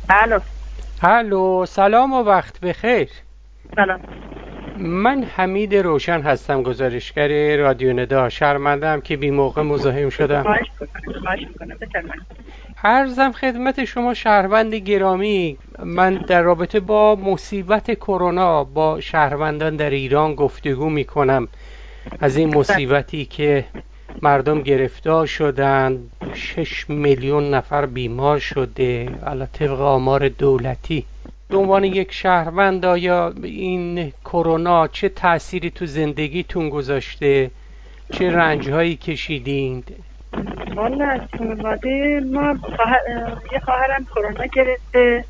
الو. الو، سلام و وقت بخیر. سلام. من حمید روشن هستم، گزارشگر رادیو ندا. شرمنده‌ام که بی موقع مزاحم شدم. خواهش میکنم بفرمایید. عرضم خدمت شما شهروند گرامی، من در رابطه با مصیبت کرونا با شهروندان در ایران گفتگو می کنم. از این مصیبتی که مردم گرفتار شدند، 6 میلیون نفر بیمار شده علی طبق آمار دولتی. به عنوان یک شهروند، آیا این کرونا چه تأثیری تو زندگیتون گذاشته؟ چه رنجهایی کشیدین؟ والا از خانواده ما یه خواهرم کرونا گرفته.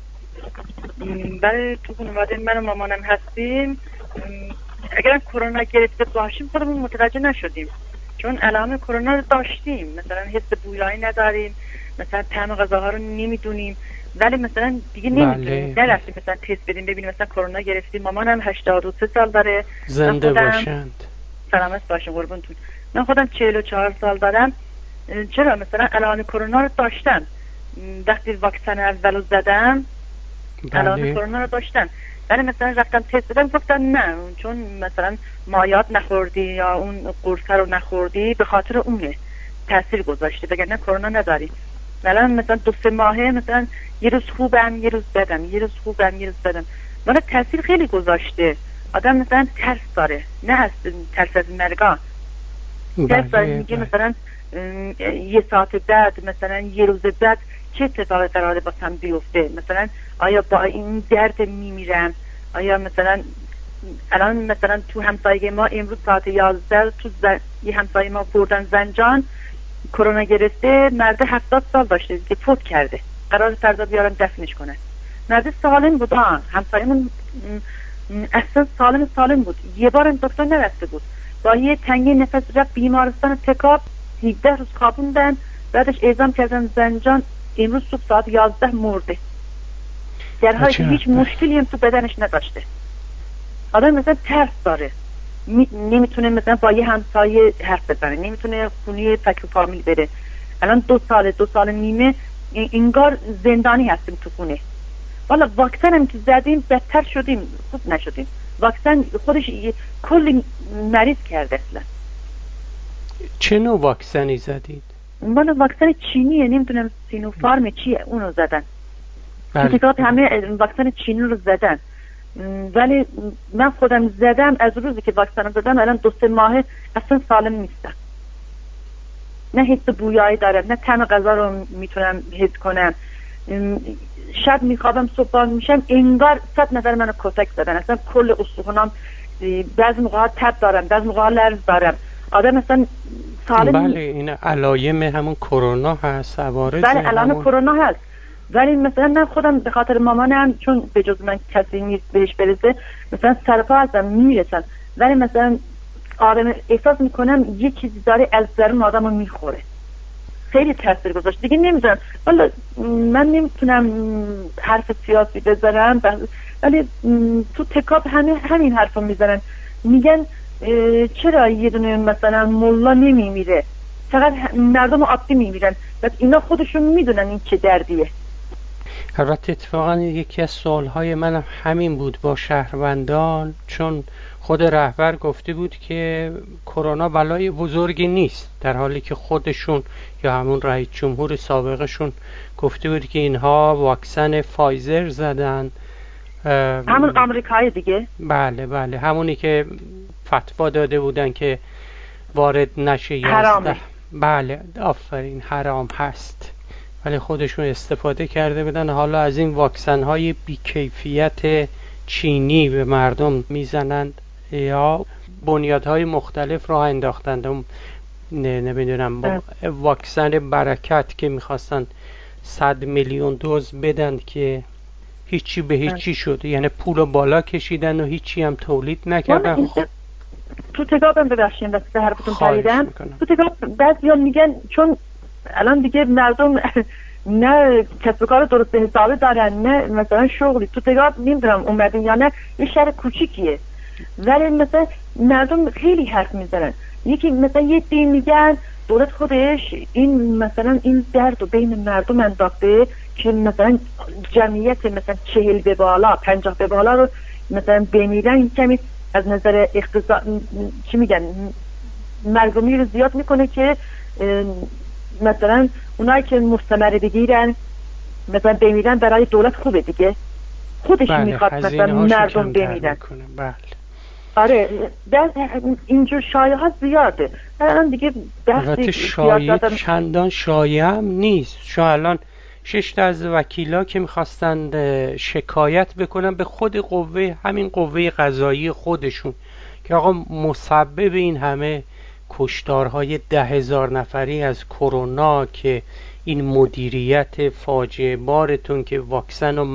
برای تو خانواده من و مامانم هستیم. اگرم کرونا گرفته باشیم خودمون متوجه نشدیم، چون علائم کرونا رو داشتیم. مثلا حس بویایی نداریم، مثلا طعم غذاها رو نمیدونیم، ولی مثلا دیگه نمیدونیم. نرفتیم مثلا تست بدیم ببینیم مثلا کرونا گرفتیم. مامانم 83 سال داره. زنده باشند. سلامت باشه قربونتون. من خودم 44 سال دارم. چرا مثلا علائم کرونا رو داشتم وقتی واکسن اولو زدم. علائم کرونا رو داشتم، ولی مثلا رفتم تست دادم گفتن نه، چون مثلا مایات نخوردی یا اون قرص رو نخوردی به خاطر اونه تاثیر گذاشته، وگرنه کرونا نداری. الان مثلا 2-3 ماهه مثلا یه روز خوبم یه روز بدم، یه روز خوبم یه روز بدم، ولی تاثیر خیلی گذاشته. آدم مثلا ترس داره، نه از ترس از مرگا، ترس داره. میگه مثلا یه ساعت بعد، مثلا یه روز بعد چه اتفاقی قراره باسم بیفته؟ مثلا آیا با این درد میمیرم؟ آیا مثلا الان مثلا تو همسایه ما امروز ساعت 11 تو یه همسایه ما بردن زنجان، کرونا گرفته، مرد 70 سال داشته که فوت کرده، قرار فردا بیارن دفنش کنن. مرد سالم بود، همسایه‌مون اصلا سالم بود. یه بار دکتر نرفته بود، با یه تنگی نفس رفت بیمارستان تکاب، 17 روز خوابوندن، بعدش اعزام کردن زنجان. امروز صبح ساعت 11 مرده، در حالی که هیچ مشکلی هم تو بدنش نداشته. آدم مثلا ترس داره، نمیتونه مثلا با یه همسایه حرف بزنه، نمیتونه خونه فکر و فامیل بره. الان 2 سال نیمه انگار زندانی هستیم تو خونه. والا واکسن هم که زدیم بدتر شدیم، خوب نشدیم. واکسن خودش کلی مریض کرده. اصلا چه نوع واکسنی زدید؟ والا واکسن چینیه، نمیدونم سینوفارم چیه، اونو زدن. تکات همه واکسن چینی رو زدن، ولی من خودم زدم. از روزی که واکسن رو زدم الان 2-3 ماهه اصلا سالم نیستم. نه حس بویایی دارم، نه طعم غذا رو میتونم حس کنم. شب میخوابم صبح باز میشم انگار 100 نفر منو کتک زدن. اصلا کل استخونام بعضی موقع تب دارم، بعضی موقع لرز دارم. آدم مثلا سالم. بله این علائم همون کرونا هست، عوارض. بله علائم کرونا هست، ولی مثلا من خودم به خاطر مامانم، چون به جز من کسی نیست بهش برسه، مثلا سرپا هستم میرسم، ولی مثلا آدم احساس میکنم یه چیزی داره از درون آدم رو میخوره. خیلی تاثیر گذاشت. دیگه نمیدونم، والا من نمیتونم حرف سیاسی بزنم، ولی تو تکاب همین حرف رو میزنن. میگن چرا یه دونه مثلا ملا نمیمیره، فقط مردم عادی میمیرن، بعد اینا خودشون میدونن این چه دردیه. البته اتفاقا یکی از سوالهای من همین بود با شهروندان، چون خود رهبر گفته بود که کرونا بلای بزرگی نیست، در حالی که خودشون یا همون رئیس جمهور سابقشون گفته بود که اینها واکسن فایزر زدن، همون آمریکایی دیگه. بله همونی که فتوا داده بودن که وارد نشه 11. حرامه. بله آفرین، حرام هست، ولی خودشون استفاده کرده بدن. حالا از این واکسن های بیکیفیت چینی به مردم میزنند یا بنیادهای مختلف راه انداختند. نمیدونم واکسن برکت که میخواستن 100 میلیون دوز بدن که هیچی به هیچی شده، یعنی پول بالا کشیدن و هیچی هم تولید نکردن. تو تکابم ببخشیم واسه حرفتون پریدم. تو تکاب بعضیا میگن چون الان دیگه مردم نه کسب و کار درست حسابی دارن، نه مثلا شغلی. تو تکاب نمیدونم اومدین یا نه، یه شهر کوچیکیه، ولی مثلا مردم خیلی حرف میزنن. یکی مثلا یه دی میگن دولت خودش این مثلا این درد رو بین مردم انداخته که مثلا جمعیت مثلا 40 به بالا 50 به بالا رو مثلا بمیرن، این کمی از نظر اقتصاد چی میگن مرگومی رو زیاد میکنه که مثلا اونایی که مستمره بگیرن مثلا بمیرن برای دولت خوبه دیگه، خودش میخواد مثلا مردم بمیرن. بله. آره اینجور شایعه ها زیاده الان دیگه. البته شایعه چندان شایعه هم نیست. شما الان 6 تا از وکیلا که میخواستند شکایت بکنن به خود همین قوه قضایی خودشون که آقا مسبب این همه کشتارهای 10,000 نفری از کرونا که این مدیریت فاجعه بارتون که واکسن و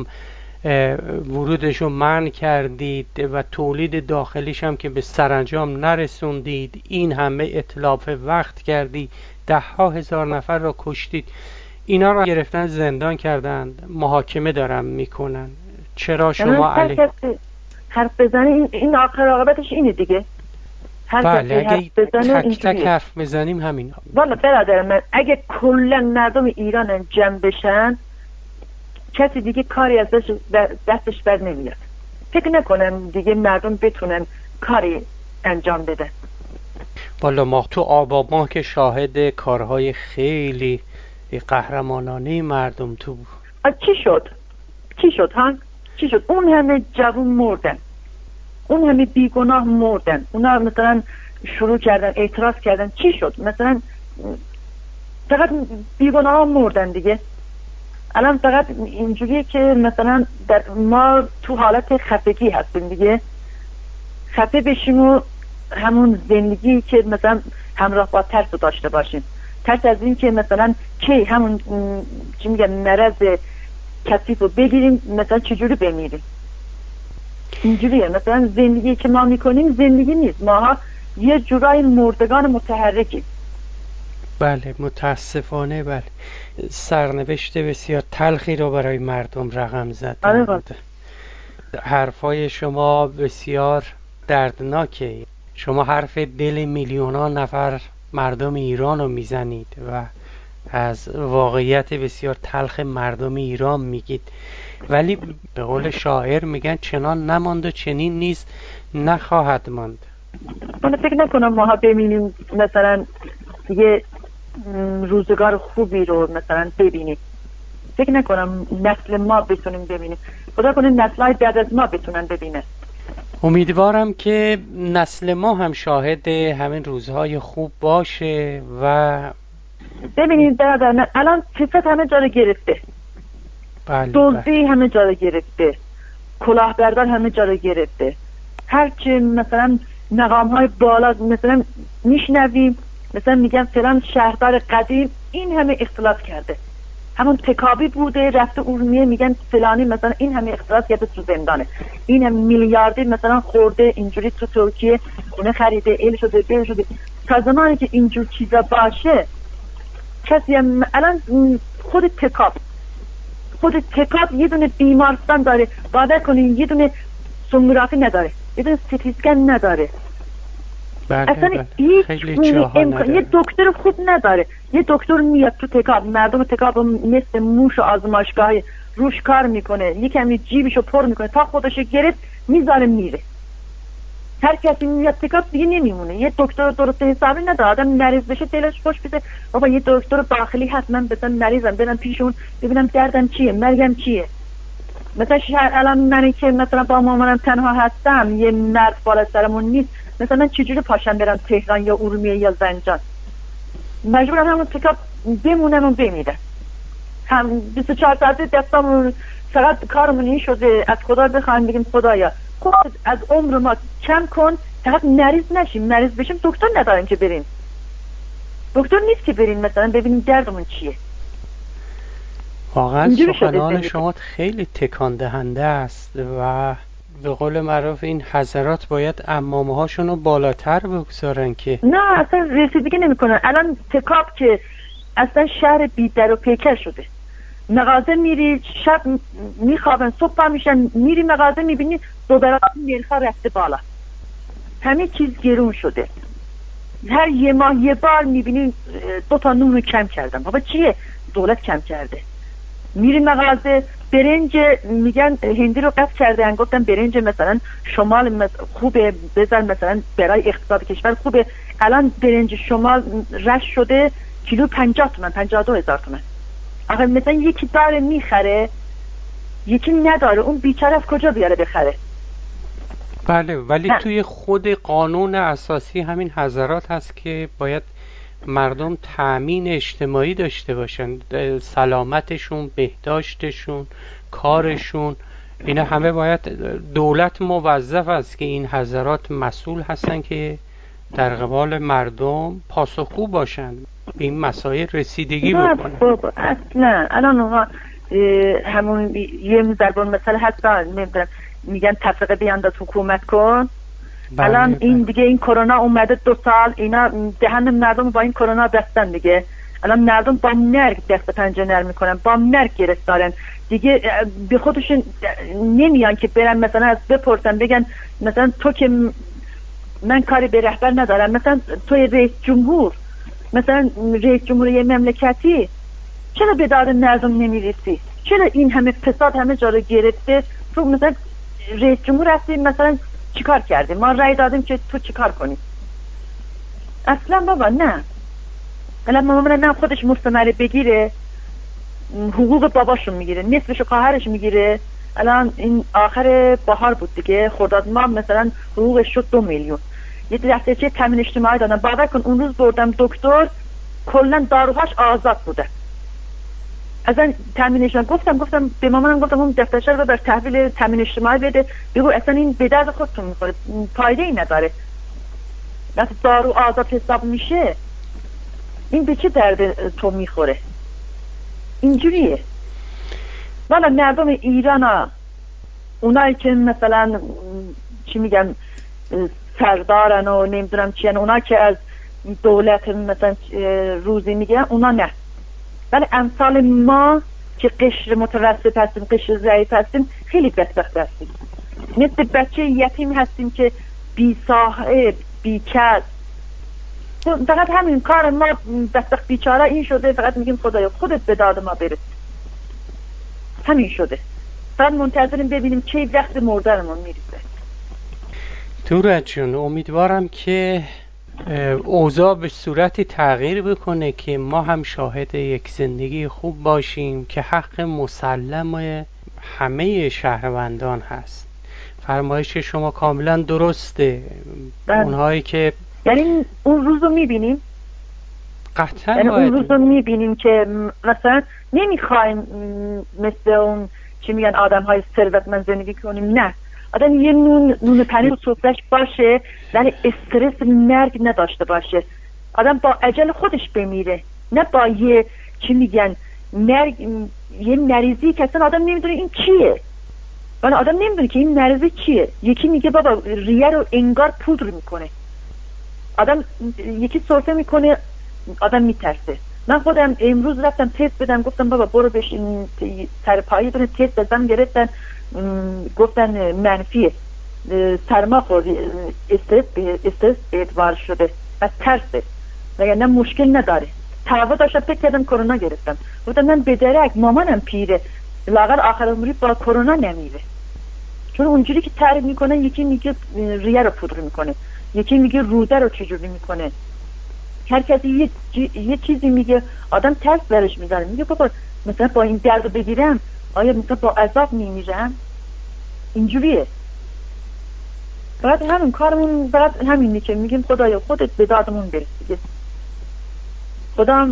ورودش رو منع کردید و تولید داخلیش هم که به سرانجام نرسوندید، این همه اتلاف وقت کردید، 10,000 نفر را کشتید، اینا را گرفتن زندان کردند، محاکمه دارن میکنن. چرا شما علیه حرف بزنی این آخر عاقبتش اینه دیگه. بله اگه تک تک حرف بزنیم همین. والا برادر من اگه کلا مردم ایران جمع بشن کسی دیگه کاری از دستش بر نمیاد. فکر نکنم دیگه مردم بتونن کاری انجام بدن. والا ما تو آبان که شاهد کارهای خیلی قهرمانانه مردم تو بود. چی شد ها؟ چی شد؟ اون همه جوون مردن، اون همه بیگناه مردن، اونا مثلا شروع کردن اعتراض کردن، چی شد؟ مثلا فقط بیگناه مردن دیگه. الان فقط اینجوریه که مثلا ما تو حالت خفگی هستیم دیگه، خفه بشیم و همون زندگی که مثلا همراه با ترس رو داشته باشیم، ترس از این که مثلا کی همون چی میگن مرض کثیف رو بگیریم مثلا چجوری بمیریم. اینجوریه مثلا زندگی که ما میکنیم زندگی نیست، ماها یه جورای مردگان متحرکیم. بله متاسفانه بله. سرنوشت بسیار تلخی رو برای مردم رقم زدن. حرفای شما بسیار دردناکه. شما حرف دل میلیونان نفر مردم ایران رو میزنید و از واقعیت بسیار تلخ مردم ایران میگید، ولی به قول شاعر میگن چنان نماند و چنین نیز نخواهد ماند. من فکر نکنم ماها ببینیم مثلا دیگه روزگار خوبی رو مثلا ببینیم. فکر نکنم نسل ما بتونیم ببینیم. خدا کنه نسل‌های بعد از ما بتونن ببینن. امیدوارم که نسل ما هم شاهد همین روزهای خوب باشه. و ببینید برادر الان فساد همه جا رو گرفته، دزدی همه جا رو گرفته، کلاهبردار همه جا رو گرفته. هرچی مثلا مقام‌های بالا مثلا میشنویم مثلا میگن فلان شهردار قدیم این همه اختلاط کرده، همون تکابی بوده رفته ارومیه میگن فلانی مثلا این همه اختلاط کرده تو زندانه، این همه میلیاردی مثلا خورده اینجوری تو ترکیه خونه خریده ایل شده بیل شده. تا زمانی که اینجور چیزا باشه کسی الان خود تکاب یه دونه بیمارستان داره، باور کنین یه دونه سونوگرافی نداره، یه دونه سیتی اسکن نداره. اصلا یه دکتر خوب نداره. یه دکتر میاد تو تکاب، مردم تکاب مثل موش و آزمایشگاه روش کار میکنه، یه کمی جیبشو پر میکنه تا خودشو گرفت میذاره میره. هر کسی میاد تکاب دیگه نمیمونه. یه دکتر درست حسابی نداره، آدم مریض بشه دلش خوش بشه بابا یه دکتر داخلی حتما بزن مریضم برم پیشون ببینم دردم چیه مرگم چیه. مثلا الان من که مثلا با مامانم تنها هستم یه مرد بالا سرمون نیست، مثلا من چجوری پاشم برم تهران یا ارومیه یا زنجان؟ مجبورم همون تکاب بمونم و بمیرم. هم 24 ساعته دستامون فقط کارمون این شده از خدا بخوایم بگیم خدایا خود از عمر ما کم کن فقط مریض نشیم. مریض بشیم دکتر نداریم که بریم، دکتر نیست که بریم مثلا ببینیم دردمون چیه. واقعا سخنان شما خیلی تکان دهنده است و به قول معروف این حضرات باید عمامه هاشون رو بالاتر بگذارن که نه اصلا رسیدگی نمیکنن. الان تکاب که اصلا شهر بی در و پیکر شده، مغازه میری شب میخوابن صبح پا میشن میری مغازه میبینی دو برابر نرخ‌ها رفته بالا، همه چیز گرون شده. هر یه ماه یه بار میبینی 2 تا نون رو کم کردن. بابا چیه؟ دولت کم کرده. میری مغازه برنج میگن هندی رو قطع کردن، گفتم برنج مثلا شمال خوبه بذار مثلا برای اقتصاد کشور خوبه، الان برنج شمال رش شده کیلو 50 تومن 52,000 تومن. آخه مثلا یکی داره میخره یکی نداره، اون بیچاره از کجا بیاره بخره؟ بله، ولی توی خود قانون اساسی همین حضرات هست که باید مردم تأمین اجتماعی داشته باشن، سلامتشون، بهداشتشون، کارشون، اینا همه باید دولت موظف است که این حضرات مسئول هستن که در قبال مردم پاسخگو باشن، به این مسائل رسیدگی بکنن. بابا اصلا الان اونها همون یه ضربان مثلا هستن نمیدونم میگن تفرقه بیانداز حکومت کن. الان این دیگه این کرونا اومده 2 سال اینا دهن مردم با این کرونا بستن دیگه. الان مردم با مرگ دست پنجه نرم میکنن، با مرگ گرفتارن دیگه، به خودشون نمیان که برن مثلا از بپرسن بگن مثلا تو که من کاری به رهبر ندارم، مثلا توی رئیس جمهور، مثلا رئیس جمهور یه مملکتی، چرا به داد مردم نمیرسی؟ چرا این همه فساد همه جا رو گرفته؟ تو مثلا رئیس جمهور هستی، مثلا چیکار کردی؟ ما رأی دادیم که تو چیکار کنی؟ اصلا بابا نه. الان مامان نه خودش مستمره بگیره حقوق باباشون میگیره، نصفش خواهرش میگیره. الان این آخر بهار بود دیگه، خرداد ماه مثلا حقوقش شد 2 میلیون. یه دفترچه تامین اجتماعی دادن، باور کن اون روز بردم دکتر کلا داروهاش آزاد بوده. اصلا تامین اجتماعی گفتم به مامانم، گفتم اون دفترچه رو بر تحویل تامین اجتماعی بده، بگو اصلا این به درد خودتون میخوره، فایده ای نداره. وقتی دارو آزاد حساب میشه این به چه درد تو میخوره؟ اینجوریه. والا مردم ایران ها اونایی که مثلا چی میگن سردارن و نمیدونم چی، اونا که از دولت مثلا روزی میگن اونا نه، ولی امثال ما که قشر متوسط هستیم، قشر ضعیف هستیم، خیلی بدبخت هستیم. مثل بچه یتیم هستیم که بی صاحب بی کس. فقط همین کار ما بدبخت بیچاره این شده، فقط میگیم خدایا خودت به داد ما برس، همین شده. فقط منتظریم ببینیم چه وقت مردنمون میرسه. تورج جون امیدوارم که اوضاع به صورتی تغییر بکنه که ما هم شاهد یک زندگی خوب باشیم که حق مسلم همه شهروندان هست. فرمایش شما کاملا درسته. اونهایی که یعنی اون روزو میبینیم، قطعا یعنی باید اون روزو میبینیم که مثلا نمیخوایم مثل اون چی میگن آدم های ثروتمند زندگی کنیم، نه، آدم یه نون پنیر و سفره‌اش باشه ولی استرس مرگ نداشته باشه، آدم با اجل خودش بمیره، نه با یه چی میگن مرگ، یه مریضی که اصلا آدم نمیدونه این چیه، ولی آدم نمیدونه که این مریضی چیه. یکی میگه بابا ریه رو انگار پودر میکنه، آدم یکی سرفه میکنه آدم میترسه. من خودم امروز رفتم تست بدم، گفتم بابا برو بشین سر پایی برو تست بزن، گرفتن گفتن منفیه، سرما خوردی، استرس ادوار شده از ترسه، نه مشکل نداره. تعوض داشتم فکر کردم کرونا گرفتم، گفتم من به درک مامانم پیره لاغر آخر عمری با کرونا نمیره، چون اونجوری که تعریف میکنه یکی میگه ریه رو پودر میکنه، یکی میگه روده رو چجوری میکنه، هر کسی یه چیزی میگه، آدم ترس برش میزنه، میگه بابا مثلا با این درد بگیرم آیا مثلا با عذاب میمیرم؟ اینجوریه. بعد همین کارمون بعد همینی که میگیم خدایا خودت به دادمون برس دیگه. خدا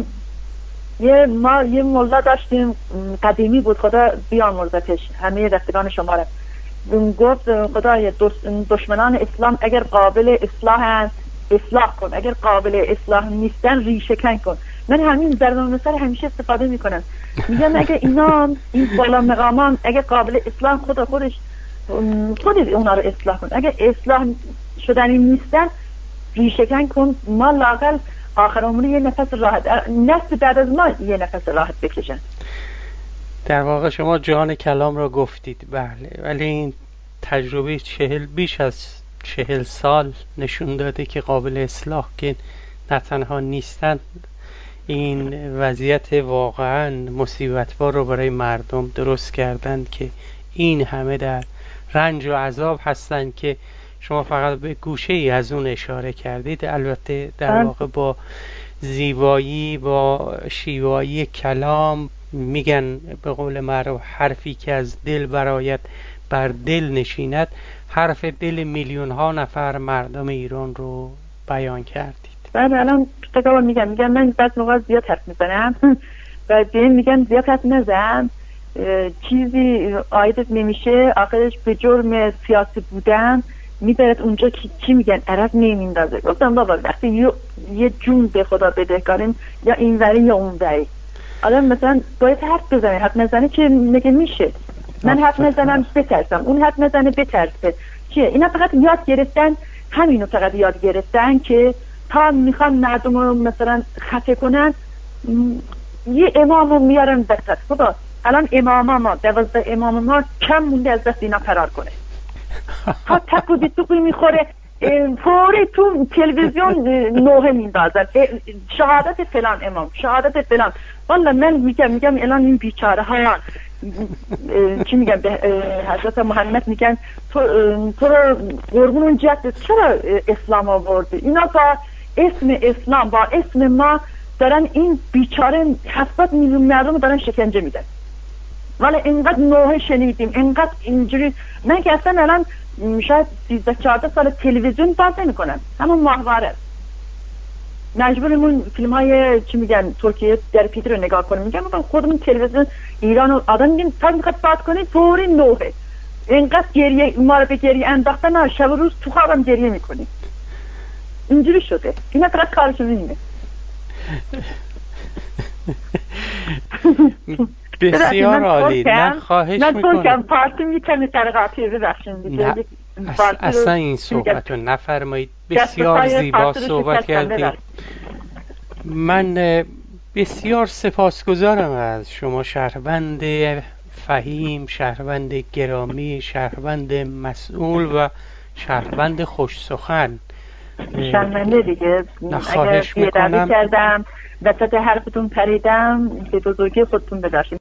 ما یه مولا داشتیم قدیمی بود، خدا بیامرزتش همه رفتگان شما را، گفت خدایا دشمنان اسلام اگر قابل اصلاحن اصلاح کن، اگر قابل اصلاح نیستن ریشه کن کن. من همین ضرب المثل همیشه استفاده میکنم، میگم اگر اینا این بالا مقامان اگر قابل اصلاح خودش اونا رو اصلاح کن، اگر اصلاح شدنی نیستن ریشه کن، ما لااقل آخر عمر یه نفس راحت، نسل بعد از ما یه نفس راحت بکشن. در واقع شما جان کلام را گفتید. بله، ولی این تجربه بیش از 40 سال نشون داده که قابل اصلاح که نه تنها نیستند، این وضعیت واقعا مصیبت‌بار رو برای مردم درست کردند که این همه در رنج و عذاب هستند که شما فقط به گوشه ای از اون اشاره کردید. البته در واقع با زیبایی، با شیوایی کلام، میگن به قول معروف حرفی که از دل برآید بر دل نشیند، حرف دل میلیون ها نفر مردم ایران رو بیان کردید. بعد الان تقریبا میگن من بعضی موقع زیاد حرف میزنم و به میگن زیاد حرف نزن، چیزی عایدت نمیشه، آخرش به جرم سیاسی بودن میبرد اونجا که چی میگن عرب نمیندازه. گفتم بابا وقتی یه جون به خدا بدهکاریم، یا این وری یا اون وری، آدم مثلا باید حرف بزنه، حرف نزنه که میگه میشه. من حرف نزنم بترسم، اون حرف نزنه بترسه. چیه اینا؟ فقط یاد گرفتن، همینو فقط یاد گرفتن که تا میخوان مردم رو مثلا خفه کنن یه امام رو میارن دستت. خدا الان امام ما 12 امام ما کم مونده از دست اینا فرار کنه. تا تک و بیتوقی میخوره فوری تو تلویزیون نوحه میندازن، شهادت فلان امام، شهادت فلان. والا من میگم الان این بیچاره ها چی میگن به حضرت محمد میگن تو رو قربون جدت چرا اسلام آورده؟ اینا با اسم اسلام، با اسم ما دارن این بیچاره 70 میلیون مردم دارن شکنجه میدن. ولی اینقدر نوحه شنیدیم، اینقدر اینجوری. من که اصلا الان شاید 13-14 سال تلویزیون باز نمی‌کنم، همون ماهواره مجبورمون فیلم های چی میگن ترکیه در پیتر رو نگاه کنیم. میگم خودمون تلویزیون ایران و آدم میگن تا میخواد باز کنید فوری نوحه، اینقدر گریه ما رو به گریه انداختن، شب و روز تو خوابم گریه میکنیم. اینجوری شده. اینا فقط کارشون اینه. بسیار عالی. من خواهش میکنم پارتی میکنم ترقاتی ببخشید دیگه. اصلا این صحبت رو نفرمایید. بسیار زیبا صحبت کردید. من بسیار سپاسگزارم از شما، شهروند فهیم، شهروند گرامی، شهروند مسئول و شهروند خوش سخن. شرمنده دیگه خواهش میکنم کردم وسط حرفتون پریدم، به بزرگی خودتون ببخشید.